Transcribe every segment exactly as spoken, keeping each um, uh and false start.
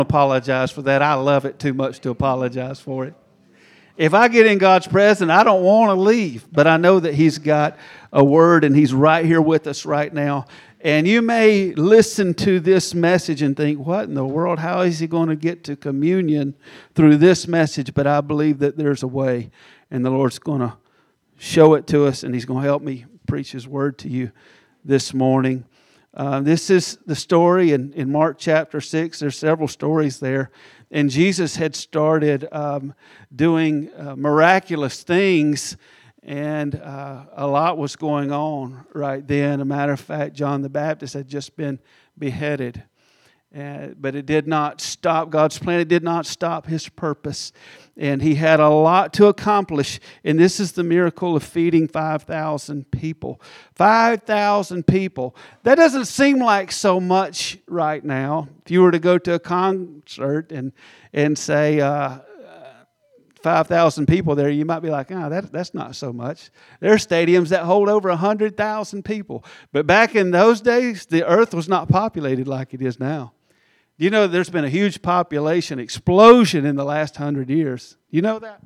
Apologize for that. I love it too much to apologize for it. If I get in God's presence, I don't want to leave, but I know that He's got a word and He's right here with us right now. And you may listen to this message and think, what in the world? How is he going to get to communion through this message? But I believe that there's a way, and the Lord's going to show it to us, and He's going to help me preach His word to you this morning. Uh, this is the story in, in Mark chapter six. There's several stories there. And Jesus had started um, doing uh, miraculous things, and uh, a lot was going on right then. As a matter of fact, John the Baptist had just been beheaded. Uh, but it did not stop God's plan. It did not stop His purpose. And He had a lot to accomplish. And this is the miracle of feeding five thousand people. five thousand people. That doesn't seem like so much right now. If you were to go to a concert and and say uh, five thousand people there, you might be like, oh, that, that's not so much. There are stadiums that hold over one hundred thousand people. But back in those days, the earth was not populated like it is now. You know, there's been a huge population explosion in the last hundred years. You know that?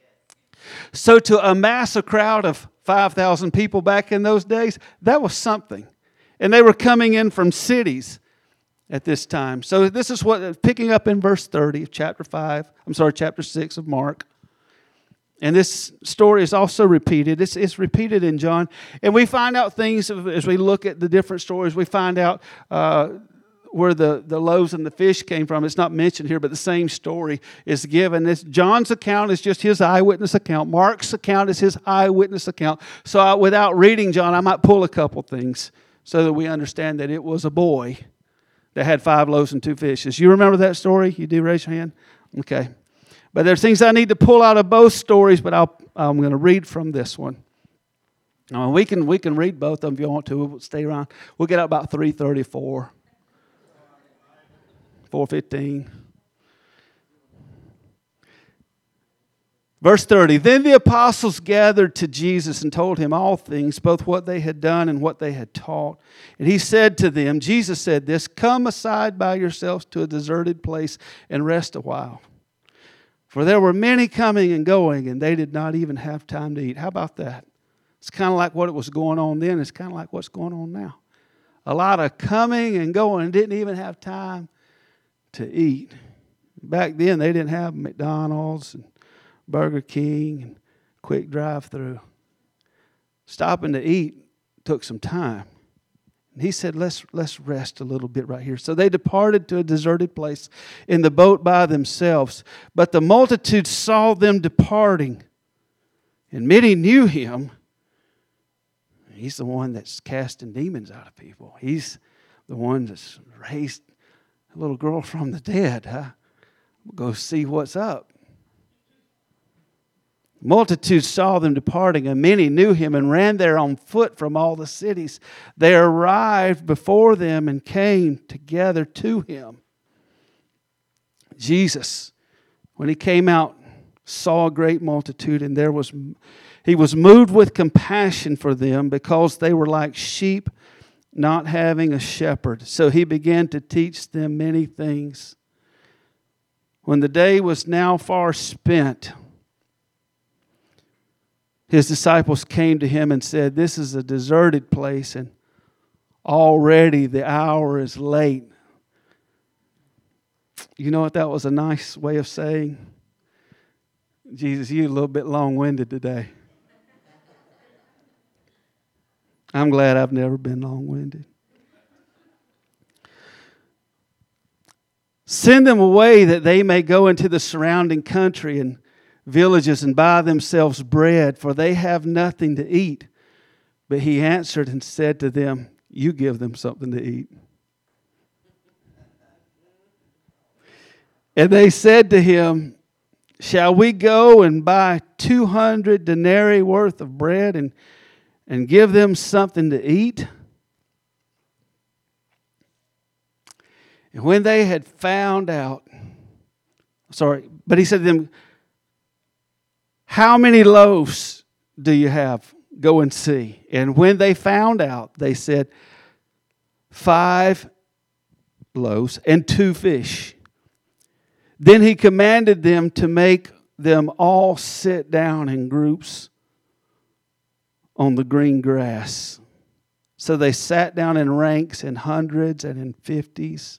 So to amass a crowd of five thousand people back in those days, that was something. And they were coming in from cities at this time. So this is what, picking up in verse thirty of chapter five, I'm sorry, chapter six of Mark. And this story is also repeated. It's, it's repeated in John. And we find out things as we look at the different stories. We find out uh, where the, the loaves and the fish came from. It's not mentioned here, but the same story is given. This, John's account is just his eyewitness account. Mark's account is his eyewitness account. So I, without reading John, I might pull a couple things so that we understand that it was a boy that had five loaves and two fishes. You remember that story? You do? Raise your hand. Okay. But there's things I need to pull out of both stories, but I'll, I'm going to read from this one. Now, we can we can read both of them if you want to. We'll stay around. We'll get out about three thirty-four. four fifteen. Verse thirty, then the apostles gathered to Jesus and told Him all things, both what they had done and what they had taught. And He said to them, Jesus said this, come aside by yourselves to a deserted place and rest a while. For there were many coming and going, and they did not even have time to eat. How about that? It's kind of like what was going on then. It's kind of like what's going on now. A lot of coming and going and didn't even have time to eat. Back then, they didn't have McDonald's and Burger King and quick drive-through. Stopping to eat took some time. And He said, let's, let's rest a little bit right here. So they departed to a deserted place in the boat by themselves. But the multitude saw them departing, and many knew Him. He's the one that's casting demons out of people. He's the one that's raised a little girl from the dead. Huh? We'll go see what's up. Multitudes saw them departing, and many knew Him and ran there on foot from all the cities. They arrived before them and came together to Him. Jesus, when He came out, saw a great multitude, and there was He was moved with compassion for them because they were like sheep not having a shepherd. So He began to teach them many things. When the day was now far spent, His disciples came to Him and said, this is a deserted place, and already the hour is late. You know what that was a nice way of saying? Jesus, you're a little bit long-winded today. I'm glad I've never been long-winded. Send them away that they may go into the surrounding country and villages and buy themselves bread, for they have nothing to eat. But He answered and said to them, you give them something to eat. And they said to Him, shall we go and buy two hundred denarii worth of bread and, and give them something to eat? And when they had found out, sorry, but He said to them, how many loaves do you have? Go and see. And when they found out, they said, five loaves and two fish. Then he commanded them to make them all sit down in groups on the green grass. So they sat down in ranks, in hundreds and in fifties.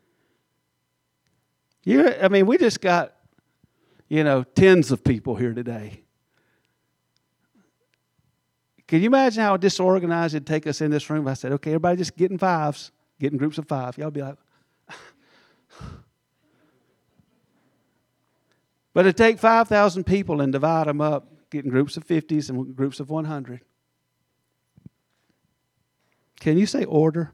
You, I mean, we just got, you know, tens of people here today. Can you imagine how disorganized it'd take us in this room if I said, okay, everybody just get in fives, get in groups of five. Y'all be like, but to take five thousand people and divide them up, get in groups of fifties and groups of one hundred. Can you say order?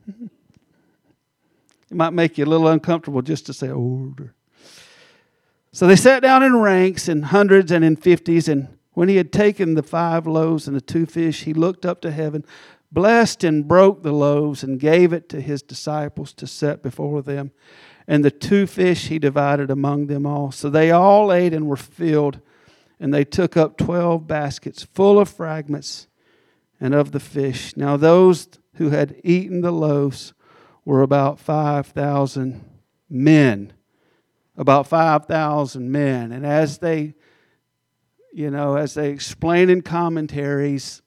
It might make you a little uncomfortable just to say order. So they sat down in ranks in hundreds and in fifties, and when he had taken the five loaves and the two fish, he looked up to heaven, blessed and broke the loaves, and gave it to his disciples to set before them. And the two fish he divided among them all. So they all ate and were filled, and they took up twelve baskets full of fragments and of the fish. Now those who had eaten the loaves were about five thousand men. About five thousand men. And as they, you know, as they explain in commentaries,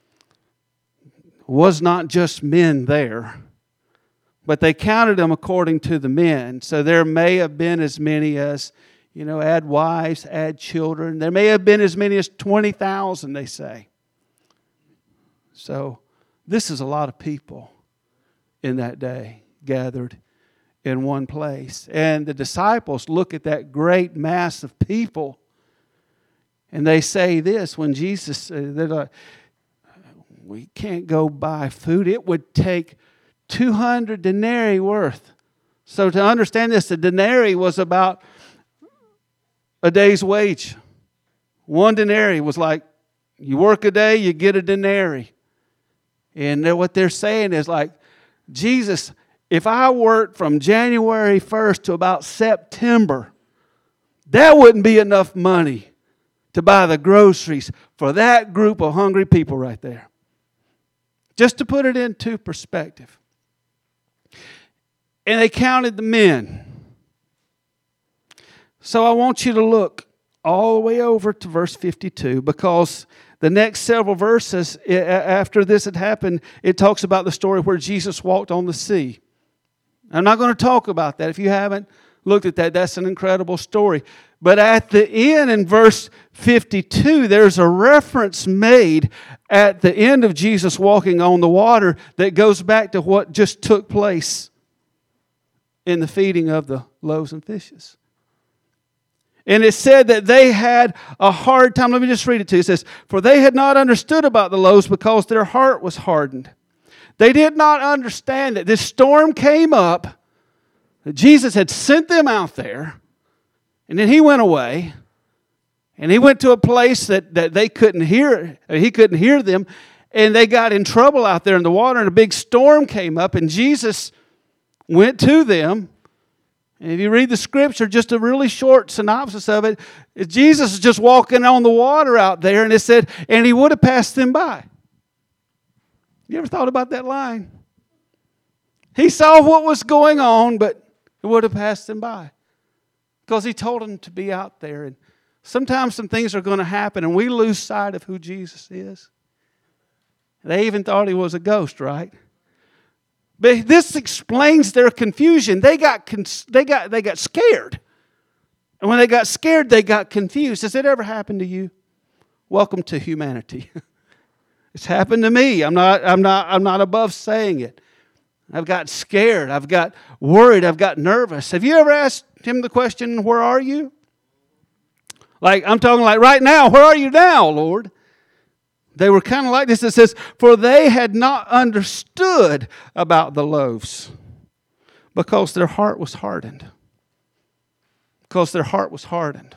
was not just men there, but they counted them according to the men. So there may have been as many as, you know, add wives, add children. There may have been as many as twenty thousand, they say. So this is a lot of people in that day gathered in one place. And the disciples look at that great mass of people, and they say this when Jesus, uh, they're like, we can't go buy food. It would take two hundred denarii worth. So to understand this, a denarii was about a day's wage. One denarii was like, you work a day, you get a denarii. And what they're saying is like, Jesus, if I worked from January first to about September, that wouldn't be enough money to buy the groceries for that group of hungry people right there. Just to put it into perspective. And they counted the men. So I want you to look all the way over to verse fifty-two, because the next several verses after this had happened, it talks about the story where Jesus walked on the sea. I'm not going to talk about that. If you haven't looked at that, that's an incredible story. But at the end, in verse fifty-two, there's a reference made at the end of Jesus walking on the water that goes back to what just took place in the feeding of the loaves and fishes. And it said that they had a hard time. Let me just read it to you. It says, for they had not understood about the loaves because their heart was hardened. They did not understand that this storm came up, that Jesus had sent them out there, and then he went away, and he went to a place that, that they couldn't hear, he couldn't hear them, and they got in trouble out there in the water, and a big storm came up, and Jesus went to them. And if you read the scripture, just a really short synopsis of it, Jesus is just walking on the water out there, and it said, and he would have passed them by. You ever thought about that line? He saw what was going on, but it would have passed them by. Because he told them to be out there. And sometimes some things are going to happen, and we lose sight of who Jesus is. They even thought he was a ghost, right? But this explains their confusion. They got they got they got scared. And when they got scared, they got confused. Has it ever happened to you? Welcome to humanity. It's happened to me. I'm not I'm not I'm not above saying it. I've got scared. I've got worried. I've got nervous. Have you ever asked him the question, where are you? Like, I'm talking like right now, where are you now, Lord? They were kind of like this. It says, for they had not understood about the loaves because their heart was hardened. Because their heart was hardened.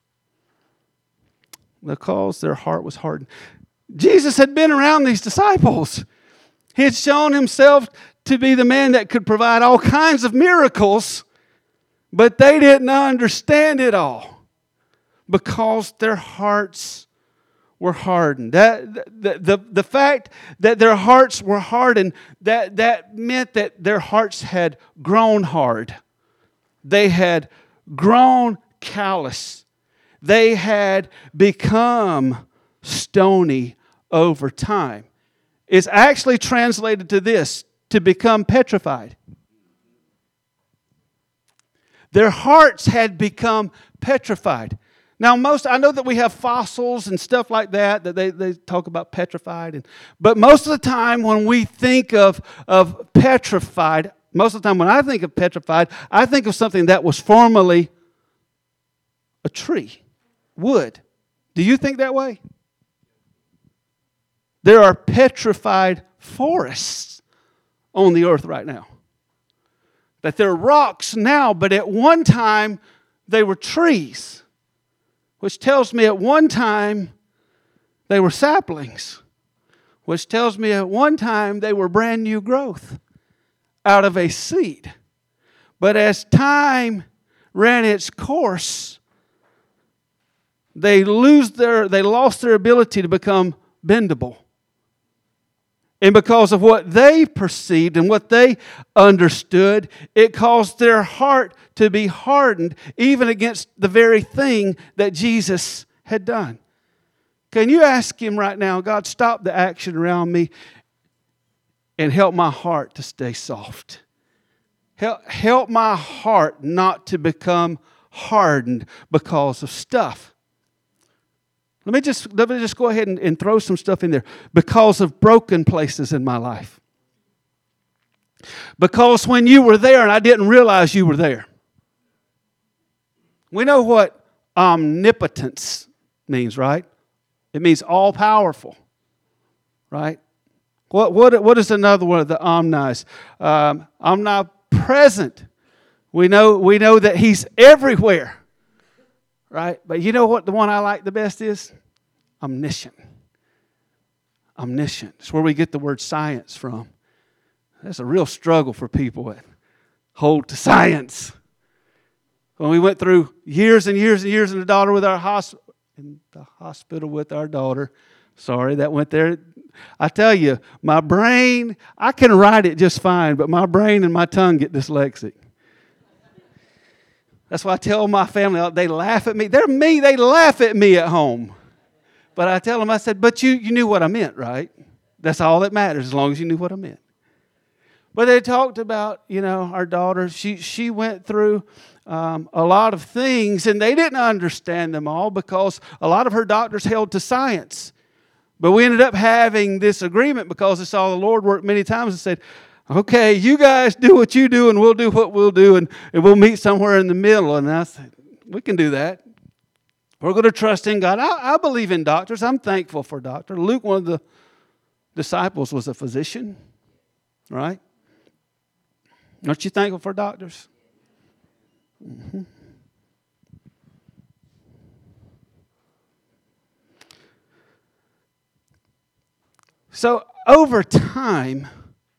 Because their heart was hardened. Jesus had been around these disciples. He had shown himself to be the man that could provide all kinds of miracles, but they didn't understand it all because their hearts were hardened. That the, the, the fact that their hearts were hardened, that, that meant that their hearts had grown hard. They had grown callous. They had become stony over time. It's actually translated to this, to become petrified. Their hearts had become petrified. Now, most, I know that we have fossils and stuff like that, that they, they talk about petrified. And, but most of the time when we think of, of petrified, most of the time when I think of petrified, I think of something that was formerly a tree, wood. Do you think that way? There are petrified forests on the earth right now. That they're rocks now, but at one time they were trees. Which tells me at one time they were saplings. Which tells me at one time they were brand new growth out of a seed. But as time ran its course, they lose their they lost their ability to become bendable. And because of what they perceived and what they understood, it caused their heart to be hardened, even against the very thing that Jesus had done. Can you ask Him right now, God, stop the action around me and help my heart to stay soft. Help, help my heart not to become hardened because of stuff. Let me just, let me just go ahead and, and throw some stuff in there. Because of broken places in my life. Because when you were there and I didn't realize you were there. We know what omnipotence means, right? It means all powerful, right? What what what is another one of the omnis? Um, omnipresent. We know we know that He's everywhere. Right? But you know what the one I like the best is? Omniscient. Omniscient. It's where we get the word science from. That's a real struggle for people that hold to science. When we went through years and years and years in the daughter with our hosp- in the hospital with our daughter. Sorry, that went there. I tell you, my brain, I can write it just fine, but my brain and my tongue get dyslexic. That's why I tell my family, they laugh at me. They're me, they laugh at me at home. But I tell them, I said, but you, you knew what I meant, right? That's all that matters, as long as you knew what I meant. But they talked about, you know, our daughter. She, she went through um, a lot of things, and they didn't understand them all because a lot of her doctors held to science. But we ended up having this agreement because they saw the Lord work many times and said, okay, you guys do what you do and we'll do what we'll do and, and we'll meet somewhere in the middle. And I said, we can do that. We're going to trust in God. I, I believe in doctors. I'm thankful for doctors. Luke, one of the disciples, was a physician, right? Aren't you thankful for doctors? Mm-hmm. So over time,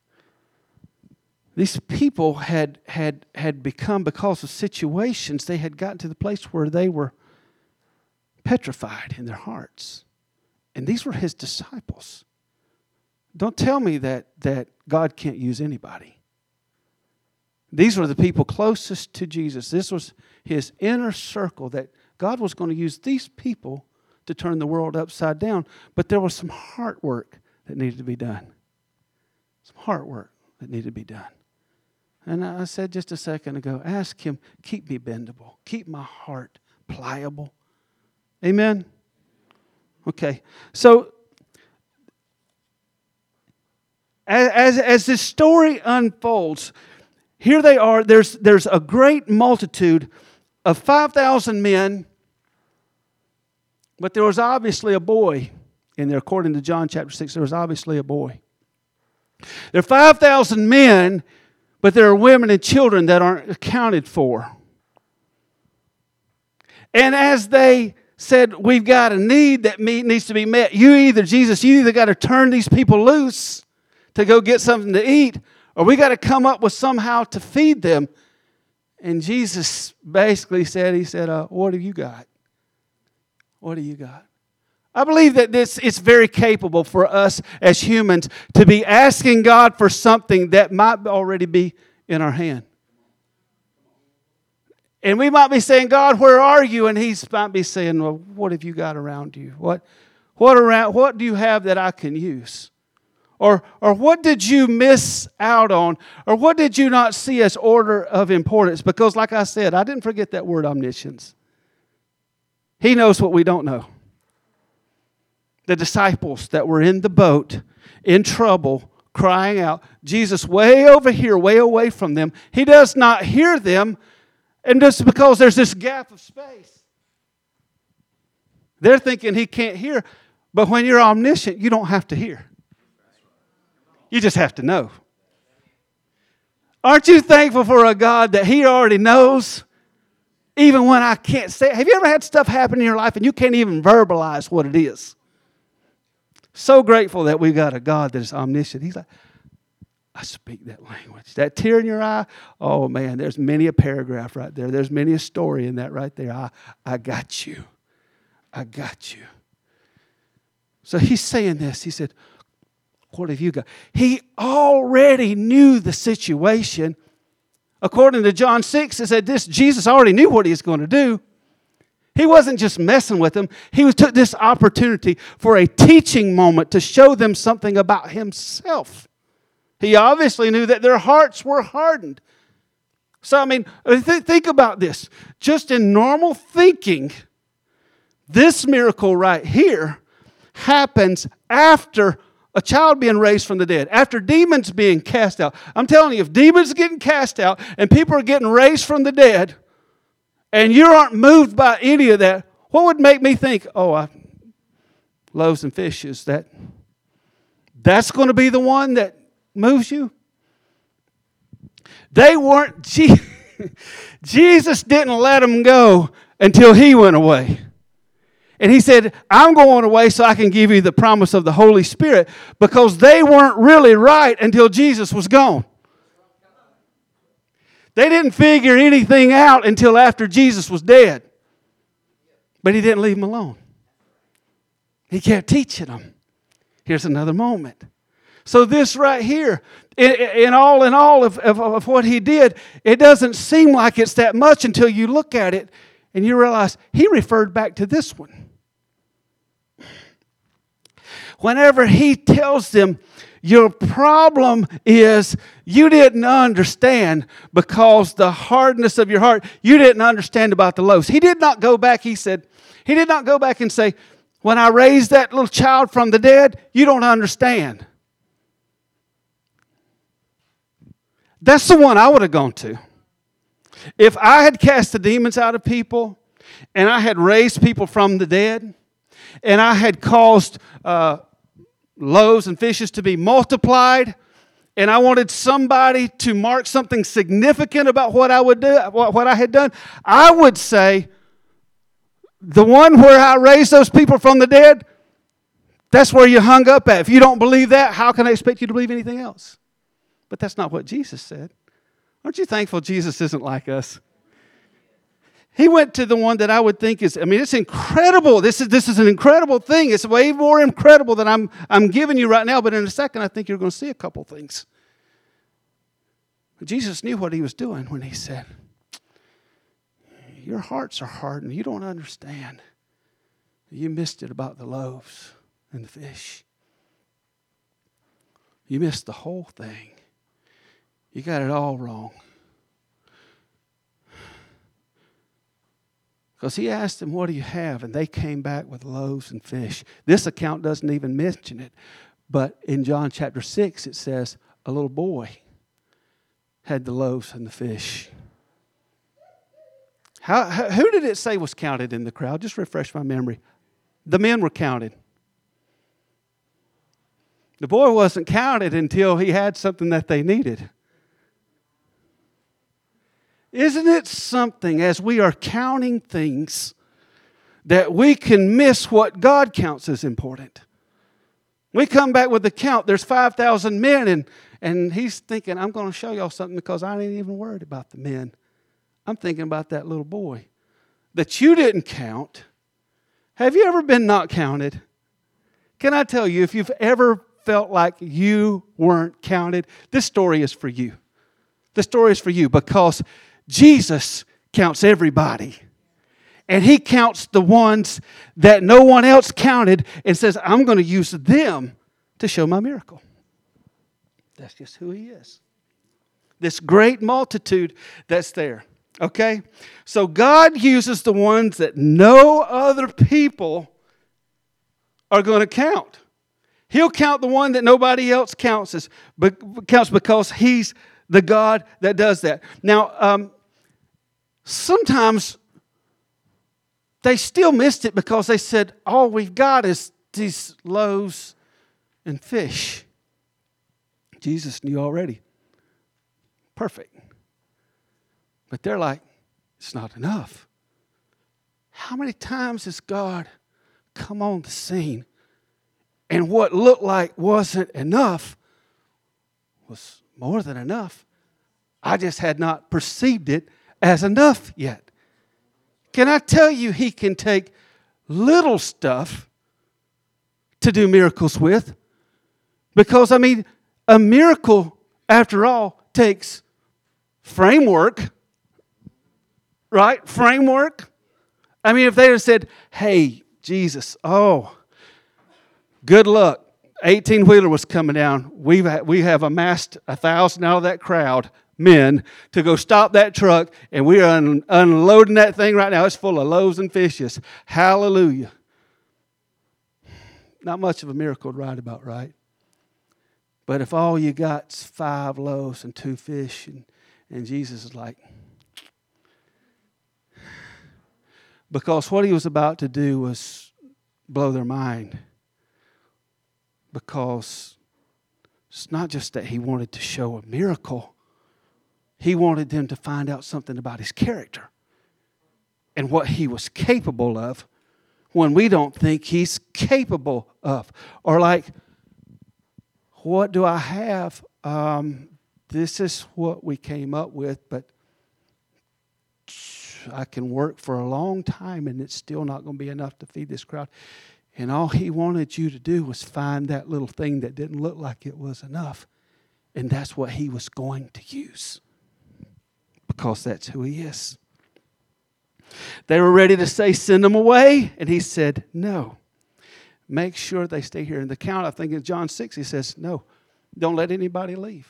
these people had, had, had become, because of situations, they had gotten to the place where they were petrified in their hearts. And these were His disciples. Don't tell me that, that God can't use anybody. These were the people closest to Jesus. This was His inner circle, that God was going to use these people to turn the world upside down. But there was some heart work that needed to be done. Some heart work that needed to be done. And I said just a second ago, ask Him, keep me bendable. Keep my heart pliable. Amen? Okay. So, as, as, as this story unfolds, here they are. There's, there's a great multitude of five thousand men, but there was obviously a boy in there. According to John chapter six, there was obviously a boy. There are five thousand men, but there are women and children that aren't accounted for. And as they said, we've got a need that needs to be met. You either, Jesus, you either got to turn these people loose to go get something to eat, or we got to come up with somehow to feed them. And Jesus basically said, He said, uh, what have you got? What do you got? I believe that this it's very capable for us as humans to be asking God for something that might already be in our hand. And we might be saying, God, where are you? And He might be saying, well, what have you got around you? What, what, around, what do you have that I can use? Or, or what did you miss out on? Or what did you not see as order of importance? Because like I said, I didn't forget that word omniscience. He knows what we don't know. The disciples that were in the boat, in trouble, crying out, Jesus way over here, way away from them. He does not hear them, and just because there's this gap of space. They're thinking He can't hear, but when you're omniscient, you don't have to hear. You just have to know. Aren't you thankful for a God that He already knows? Even when I can't say it. Have you ever had stuff happen in your life and you can't even verbalize what it is? So grateful that we've got a God that is omniscient. He's like, I speak that language. That tear in your eye, oh man, there's many a paragraph right there. There's many a story in that right there. I, I got you. I got you. So He's saying this. He said, what have you got? He already knew the situation. According to John six, it said this, Jesus already knew what He was going to do. He wasn't just messing with them. He was, took this opportunity for a teaching moment to show them something about Himself. He obviously knew that their hearts were hardened. So, I mean, th- think about this. Just in normal thinking, this miracle right here happens after a child being raised from the dead, after demons being cast out. I'm telling you, if demons are getting cast out and people are getting raised from the dead, and you aren't moved by any of that, what would make me think, oh, I, loaves and fishes, that, that's going to be the one that moves you? They weren't, Jesus didn't let them go until He went away. And He said, I'm going away so I can give you the promise of the Holy Spirit, because they weren't really right until Jesus was gone. They didn't figure anything out until after Jesus was dead. But He didn't leave them alone. He kept teaching them. Here's another moment. So this right here, in, in all in all of, of, of what He did, it doesn't seem like it's that much until you look at it and you realize He referred back to this one. Whenever He tells them, your problem is you didn't understand because the hardness of your heart, you didn't understand about the loaves. He did not go back, He said, He did not go back and say, when I raised that little child from the dead, you don't understand. That's the one I would have gone to. If I had cast the demons out of people, and I had raised people from the dead, and I had caused uh, loaves and fishes to be multiplied, and I wanted somebody to mark something significant about what I would do, what I had done, I would say, the one where I raised those people from the dead, that's where you hung up at. If you don't believe that, how can I expect you to believe anything else? But that's not what Jesus said. Aren't you thankful Jesus isn't like us? He went to the one that I would think is, I mean, it's incredible. This is this is an incredible thing. It's way more incredible than I'm, I'm giving you right now. But in a second, I think you're going to see a couple things. Jesus knew what He was doing when He said, your hearts are hardened. You don't understand. You missed it about the loaves and the fish. You missed the whole thing. You got it all wrong. Because He asked them, what do you have? And they came back with loaves and fish. This account doesn't even mention it. But in John chapter six, it says a little boy had the loaves and the fish. How, who did it say was counted in the crowd? Just refresh my memory. The men were counted. The boy wasn't counted until he had something that they needed. Isn't it something, as we are counting things, that we can miss what God counts as important? We come back with the count. There's five thousand men, and, and He's thinking, I'm going to show y'all something because I ain't even worried about the men. I'm thinking about that little boy that you didn't count. Have you ever been not counted? Can I tell you, if you've ever felt like you weren't counted, this story is for you. This story is for you because Jesus counts everybody. And he counts the ones that no one else counted and says, I'm going to use them to show my miracle. That's just who he is. This great multitude that's there. Okay? So God uses the ones that no other people are going to count. He'll count the one that nobody else counts as, counts because he's the God that does that. Now, um, sometimes they still missed it because they said, all we've got is these loaves and fish. Jesus knew already. Perfect. But they're like, it's not enough. How many times has God come on the scene and what looked like wasn't enough was more than enough? I just had not perceived it as enough yet. Can I tell you, he can take little stuff to do miracles with? Because, I mean, a miracle, after all, takes framework, right? Framework. I mean, if they had said, hey, Jesus, oh, good luck. eighteen-wheeler was coming down. We've, we have amassed a thousand out of that crowd, men, to go stop that truck, and we are un- unloading that thing right now. It's full of loaves and fishes. Hallelujah. Not much of a miracle to write about, right? But if all you got's five loaves and two fish, and, and Jesus is like, because what he was about to do was blow their mind. Because it's not just that he wanted to show a miracle. He wanted them to find out something about his character and what he was capable of when we don't think he's capable of. Or like, what do I have? Um, this is what we came up with, but I can work for a long time and it's still not going to be enough to feed this crowd. And all he wanted you to do was find that little thing that didn't look like it was enough. And that's what he was going to use. Because that's who he is. They were ready to say, send them away. And he said, no. Make sure they stay here. In the count, I think in John six, he says, no, don't let anybody leave.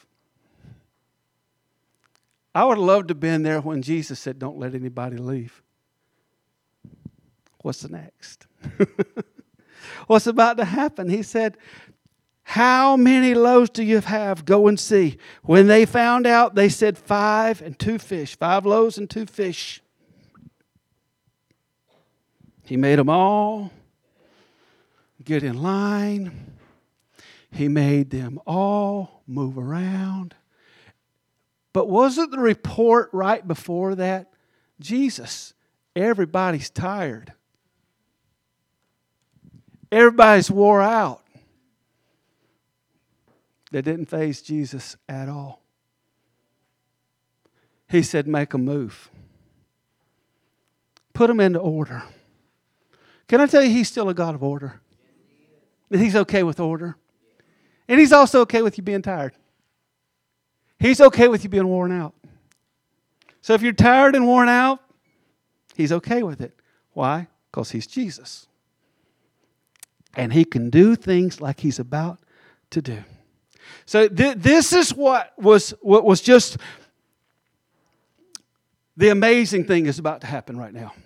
I would have loved to have been there when Jesus said, don't let anybody leave. What's the next? What's about to happen? He said, how many loaves do you have? Go and see. When they found out, they said five and two fish. Five loaves and two fish. He made them all get in line. He made them all move around. But wasn't the report right before that? Jesus, everybody's tired. Everybody's wore out. That didn't faze Jesus at all. He said, make a move. Put them into order. Can I tell you, he's still a God of order? That he's okay with order. And he's also okay with you being tired. He's okay with you being worn out. So if you're tired and worn out, he's okay with it. Why? Because he's Jesus. And he can do things like he's about to do. So th- this is what was what was just the amazing thing is about to happen right now.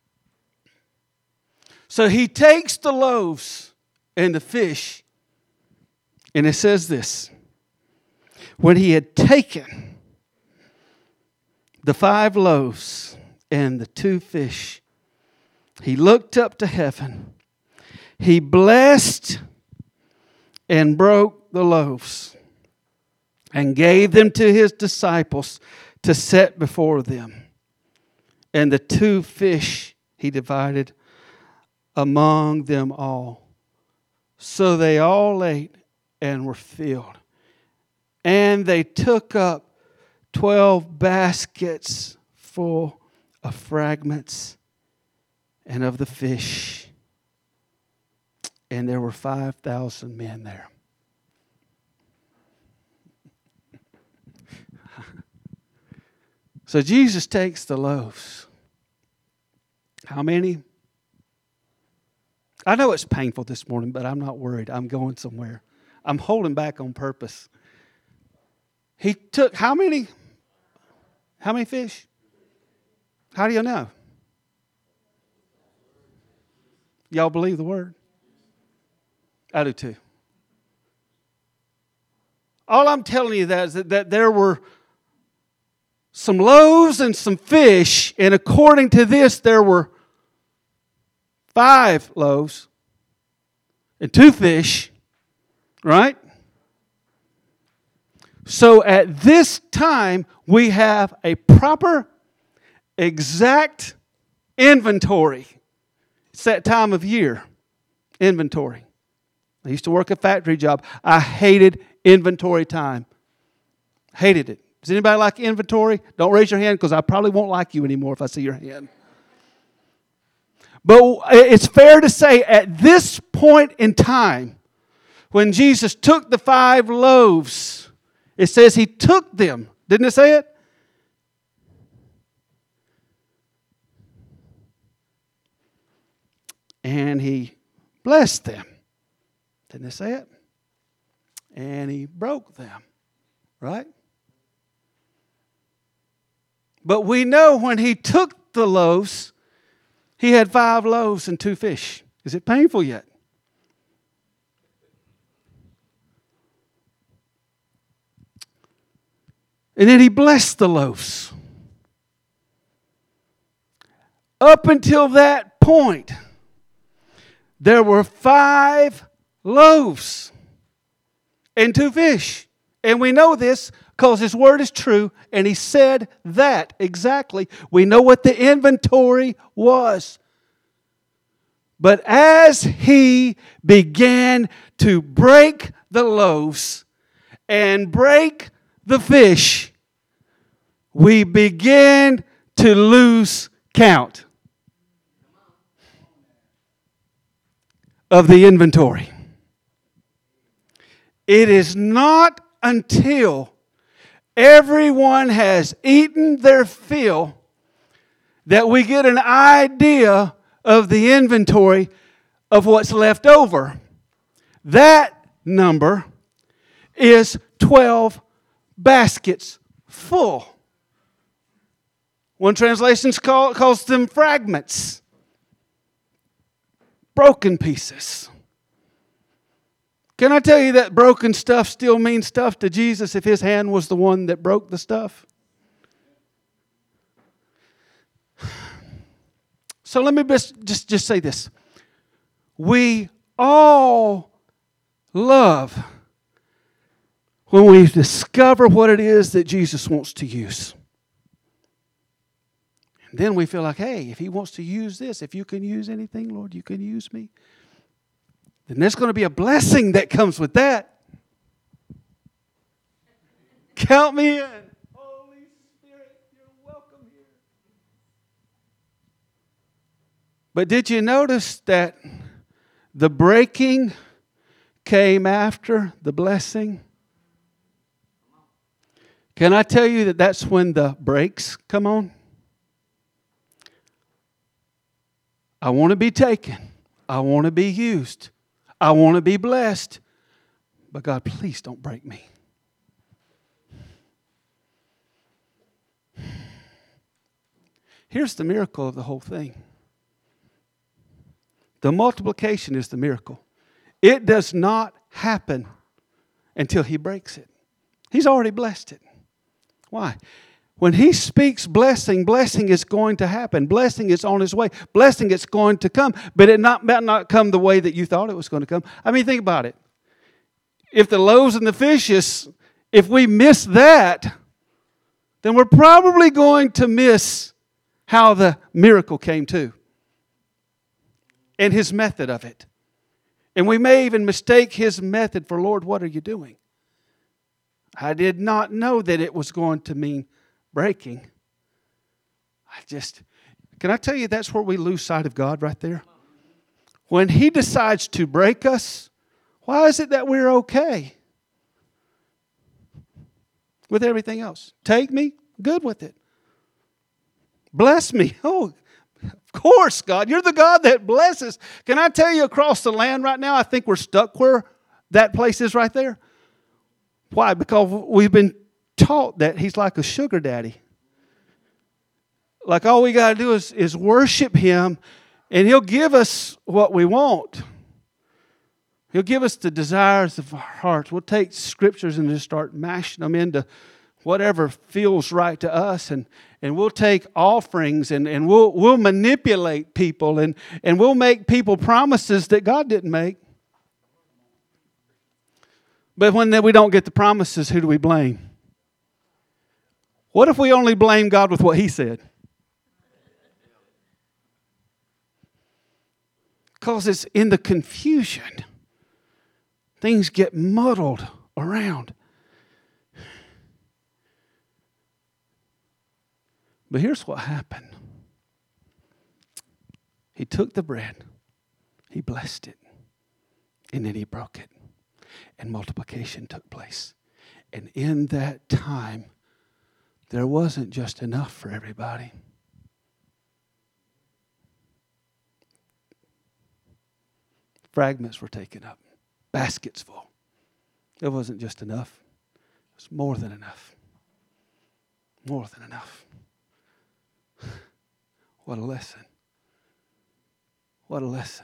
So he takes the loaves and the fish, and it says this. When he had taken the five loaves and the two fish, he looked up to heaven. He blessed and broke the loaves and gave them to his disciples to set before them. And the two fish he divided among them all. So they all ate and were filled. And they took up twelve baskets full of fragments and of the fish. And there were five thousand men there. So Jesus takes the loaves. How many? I know it's painful this morning, but I'm not worried. I'm going somewhere. I'm holding back on purpose. He took how many? How many fish? How do you know? Y'all believe the word? I do too. All I'm telling you that is that, that there were some loaves and some fish, and according to this, there were five loaves and two fish, right? So at this time, we have a proper, exact inventory. It's that time of year, inventory. I used to work a factory job. I hated inventory time. Hated it. Does anybody like inventory? Don't raise your hand because I probably won't like you anymore if I see your hand. But it's fair to say at this point in time, when Jesus took the five loaves, it says He took them. Didn't it say it? And He blessed them. Didn't it say it? And He broke them. Right? But we know when He took the loaves, He had five loaves and two fish. Is it painful yet? And then He blessed the loaves. Up until that point, there were five loaves and two fish. And we know this because His word is true, and He said that exactly. We know what the inventory was. But as He began to break the loaves and break the fish, we began to lose count of the inventory. It is not until everyone has eaten their fill that we get an idea of the inventory of what's left over. That number is twelve baskets full. One translation call, calls them fragments, broken pieces. Can I tell you that broken stuff still means stuff to Jesus if His hand was the one that broke the stuff? So let me just, just, just say this. We all love when we discover what it is that Jesus wants to use. And then we feel like, hey, if He wants to use this, if you can use anything, Lord, you can use me. Then there's going to be a blessing that comes with that. Count me in. Holy Spirit, you're welcome here. But did you notice that the breaking came after the blessing? Can I tell you that that's when the brakes come on? I want to be taken. I want to be used. I want to be blessed. But God, please don't break me. Here's the miracle of the whole thing. The multiplication is the miracle. It does not happen until He breaks it. He's already blessed it. Why? When He speaks blessing, blessing is going to happen. Blessing is on its way. Blessing is going to come. But it not, might not come the way that you thought it was going to come. I mean, think about it. If the loaves and the fishes, if we miss that, then we're probably going to miss how the miracle came to. And His method of it. And we may even mistake His method for, Lord, what are you doing? I did not know that it was going to mean breaking. I just, can I tell you that's where we lose sight of God right there? When He decides to break us, why is it that we're okay with everything else? Take me, good with it. Bless me. Oh, of course, God. You're the God that blesses. Can I tell you, across the land right now, I think we're stuck where that place is right there. Why? Because we've been taught that He's like a sugar daddy. Like all we got to do is, is worship Him, and He'll give us what we want. He'll give us the desires of our hearts. We'll take scriptures and just start mashing them into whatever feels right to us, and, and we'll take offerings and, and we'll we'll manipulate people, and, and we'll make people promises that God didn't make. But when we don't get the promises, who do we blame? What if we only blame God with what He said? Because it's in the confusion. Things get muddled around. But here's what happened. He took the bread, He blessed it, and then He broke it. And multiplication took place. And in that time, there wasn't just enough for everybody. Fragments were taken up. Baskets full. It wasn't just enough. It was more than enough. More than enough. What a lesson. What a lesson.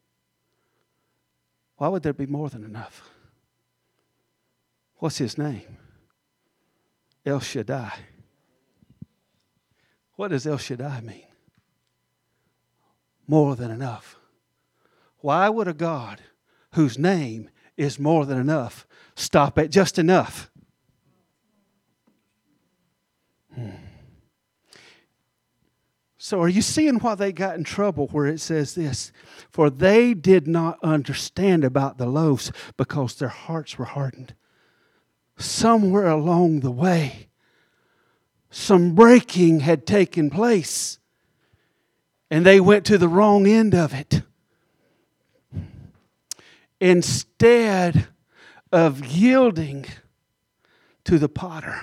Why would there be more than enough? What's His name? El Shaddai. What does El Shaddai mean? More than enough. Why would a God whose name is more than enough stop at just enough? Hmm. So are you seeing why they got in trouble where it says this? For they did not understand about the loaves because their hearts were hardened. Somewhere along the way, some breaking had taken place, and they went to the wrong end of it. Instead of yielding to the potter,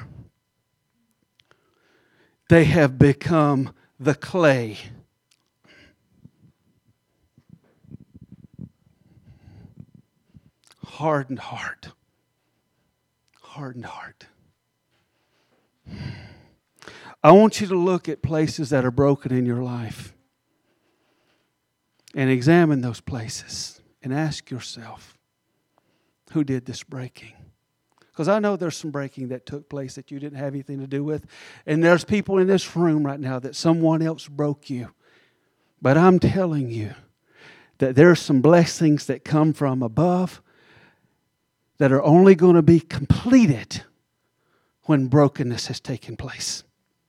they have become the clay. Hardened heart. Hardened heart. I want you to look at places that are broken in your life and examine those places and ask yourself, who did this breaking? Because I know there's some breaking that took place that you didn't have anything to do with. And there's people in this room right now that someone else broke you. But I'm telling you that there are some blessings that come from above that are only going to be completed when brokenness has taken place.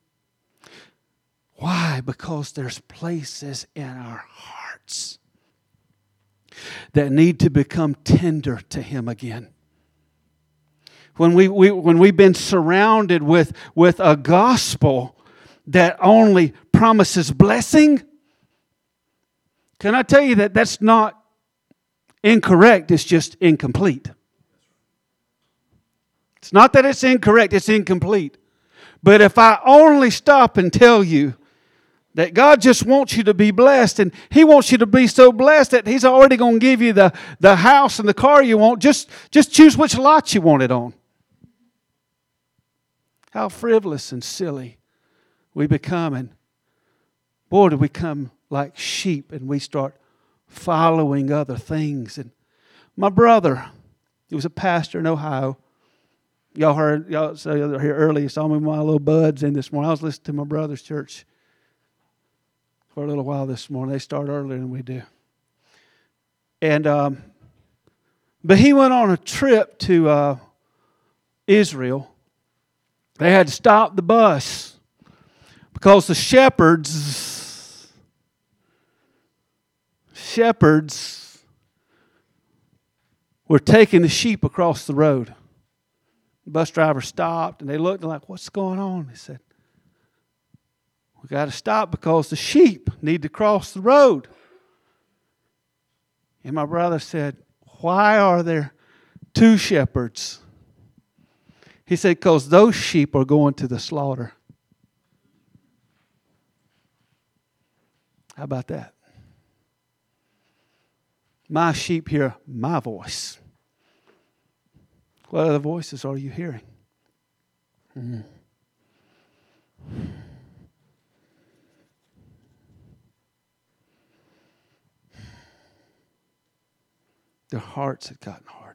Why? Because there's places in our hearts that need to become tender to Him again. When, we, we, when we've been surrounded with, with a gospel that only promises blessing, can I tell you that that's not incorrect, it's just incomplete. It's not that it's incorrect, it's incomplete. But if I only stop and tell you that God just wants you to be blessed, and He wants you to be so blessed that He's already going to give you the, the house and the car you want, just, just choose which lot you want it on. How frivolous and silly we become. And boy, do we come like sheep and we start following other things. And my brother, he was a pastor in Ohio. Y'all heard, y'all so they're here early. You saw me with my little buds in this morning. I was listening to my brother's church for a little while this morning. They start earlier than we do. And, um, but he went on a trip to uh, Israel. They had to stop the bus because the shepherds, shepherds were taking the sheep across the road. The bus driver stopped and they looked like, what's going on? They said, we got to stop because the sheep need to cross the road. And my brother said, why are there two shepherds? He said, because those sheep are going to the slaughter. How about that? My sheep hear my voice. What other voices are you hearing? Mm. Their hearts had gotten hardened.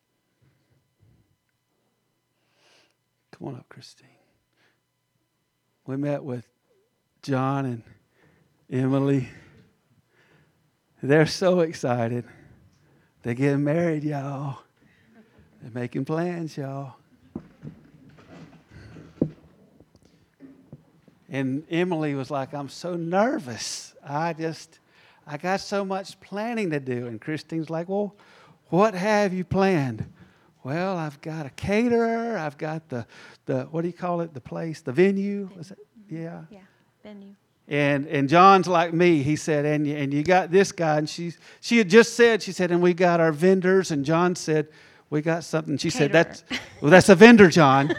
Come on up, Christine. We met with John and Emily. They're so excited. They're getting married, y'all. They're making plans, y'all. And Emily was like, I'm so nervous. I just, I got so much planning to do. And Christine's like, well, what have you planned? Well, I've got a caterer. I've got the, the what do you call it, the place, the venue? Was it? Yeah. Yeah, venue. And and John's like me. He said, and you, and you got this guy. And she, she had just said, she said, and we got our vendors. And John said, we got something. She Caterer. said, that's, well, that's a vendor, John.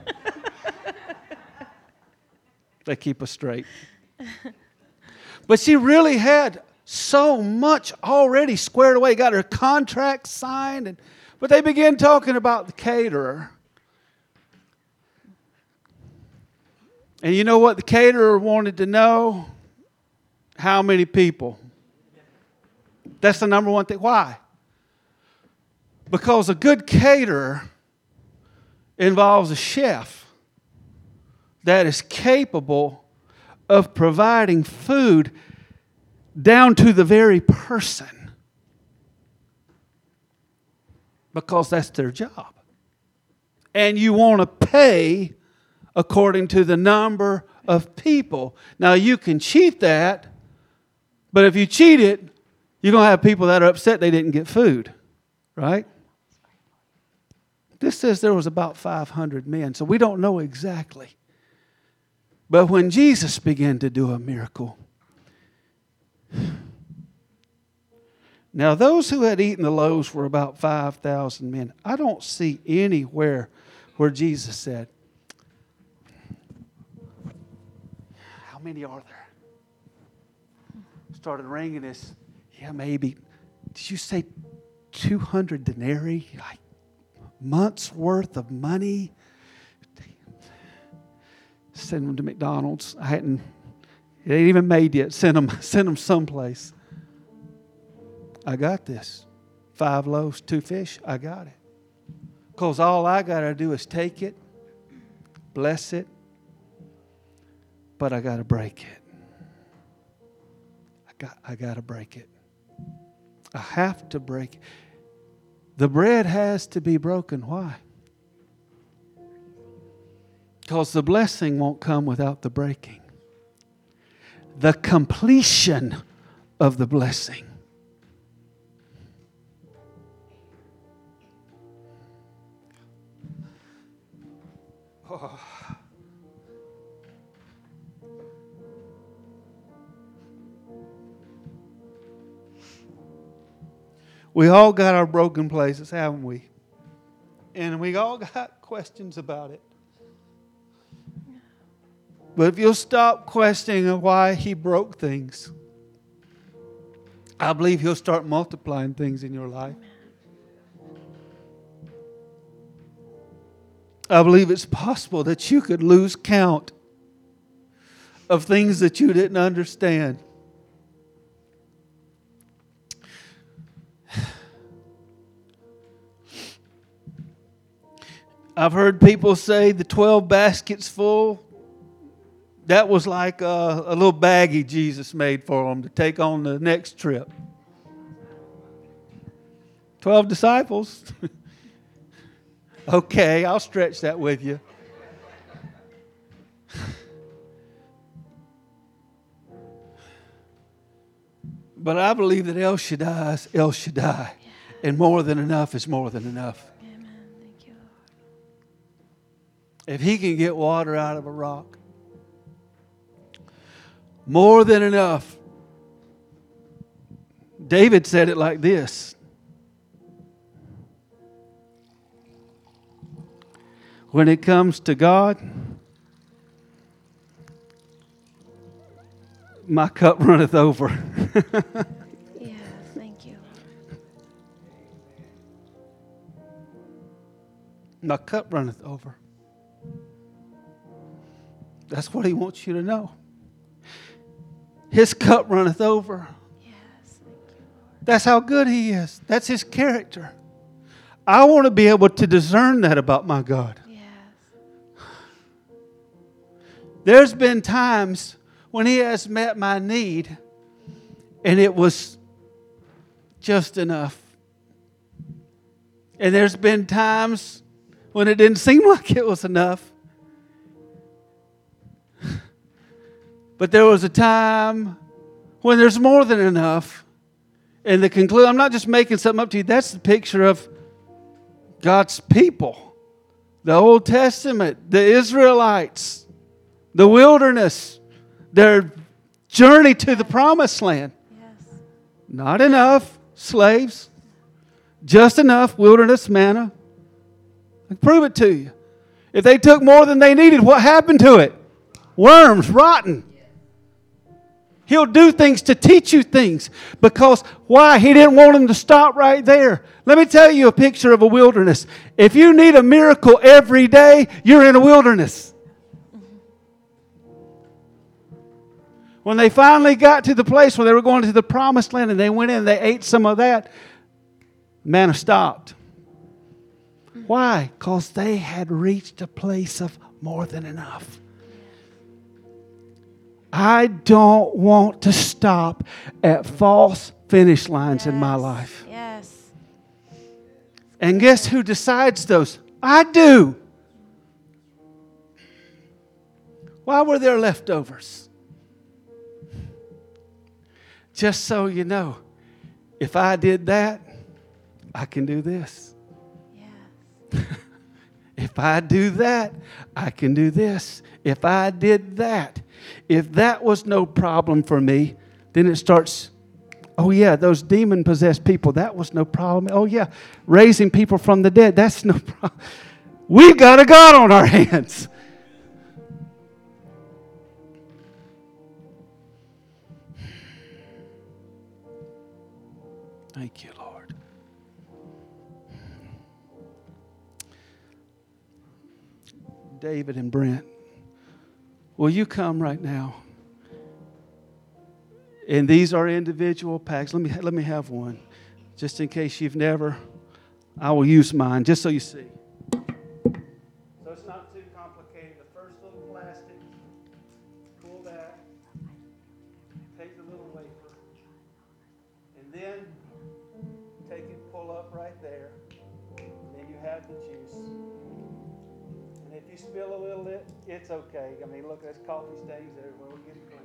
They keep us straight. But she really had so much already squared away, got her contract signed. And, but they began talking about the caterer. And you know what the caterer wanted to know? How many people? That's the number one thing. Why? Because a good caterer involves a chef that is capable of providing food down to the very person. Because that's their job. And you want to pay according to the number of people. Now, you can cheat that, but if you cheat it, you're going to have people that are upset they didn't get food, right? This says there was about five hundred men, so we don't know exactly. But when Jesus began to do a miracle, now those who had eaten the loaves were about five thousand men. I don't see anywhere where Jesus said, how many are there? Started ringing this, yeah, maybe. Did you say two hundred denarii? Like months worth of money? Send them to McDonald's. I hadn't, it ain't even made yet. Send them, send them someplace. I got this. Five loaves, two fish, I got it. Because all I got to do is take it, bless it, but I got to break it. I got, I got to break it. I have to break it. The bread has to be broken. Why? Because the blessing won't come without the breaking. The completion of the blessing. Oh. We all got our broken places, haven't we? And we all got questions about it. But if you'll stop questioning why He broke things, I believe He'll start multiplying things in your life. I believe it's possible that you could lose count of things that you didn't understand. I've heard people say the twelve baskets full, that was like a, a little baggie Jesus made for them to take on the next trip. Twelve disciples. Okay, I'll stretch that with you. But I believe that El Shaddai is El Shaddai. And more than enough is more than enough. Amen. Thank you, Lord. If He can get water out of a rock, more than enough. David said it like this. When it comes to God, My cup runneth over. Yeah, thank you. My cup runneth over. That's what he wants you to know. His cup runneth over. Yes, thank you, Lord. That's how good he is. That's his character. I want to be able to discern that about my God. Yes. There's been times when he has met my need and it was just enough. And there's been times when it didn't seem like it was enough. But there was a time when there's more than enough. And the conclusion, I'm not just making something up to you. That's the picture of God's people. The Old Testament, the Israelites, the wilderness, their journey to the promised land. Yes. Not enough, slaves. Just enough, wilderness manna. I can prove it to you. If they took more than they needed, what happened to it? Worms, rotten. He'll do things to teach you things. Because why? He didn't want them to stop right there. Let me tell you a picture of a wilderness. If you need a miracle every day, you're in a wilderness. When they finally got to the place where they were going to the promised land and they went in and they ate some of that, manna stopped. Why? Because they had reached a place of more than enough. I don't want to stop at false finish lines Yes. in my life. Yes. And guess who decides those? I do. Why were there leftovers? Just so you know, if I did that, I can do this. Yes. If I do that, I can do this. If I did that, if that was no problem for me, then it starts, oh yeah, those demon-possessed people, that was no problem. Oh yeah, raising people from the dead, that's no problem. We've got a God on our hands. Thank you, Lord. David and Brent, will you come right now? And these are individual packs. Let me let me have one, just in case you've never. I will use mine, just so you see. So it's not too complicated. The first little plastic, pull that, take the little wafer, and then take it, pull up right there, and then you have the juice. And if you spill a little bit, it's okay. I mean, look, there's coffee stains everywhere. We'll get it clean.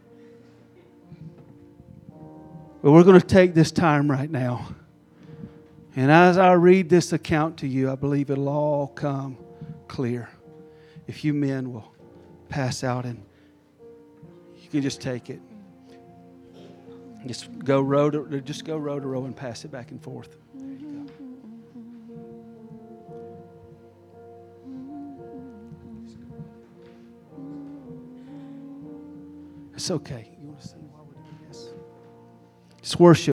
But we're going to take this time right now. And as I read this account to you, I believe it'll all come clear. If you men will pass out and you can just take it. Just go row to, just go row to row and pass it back and forth. There you go. It's okay. You want to sing while we're doing this? It's worship.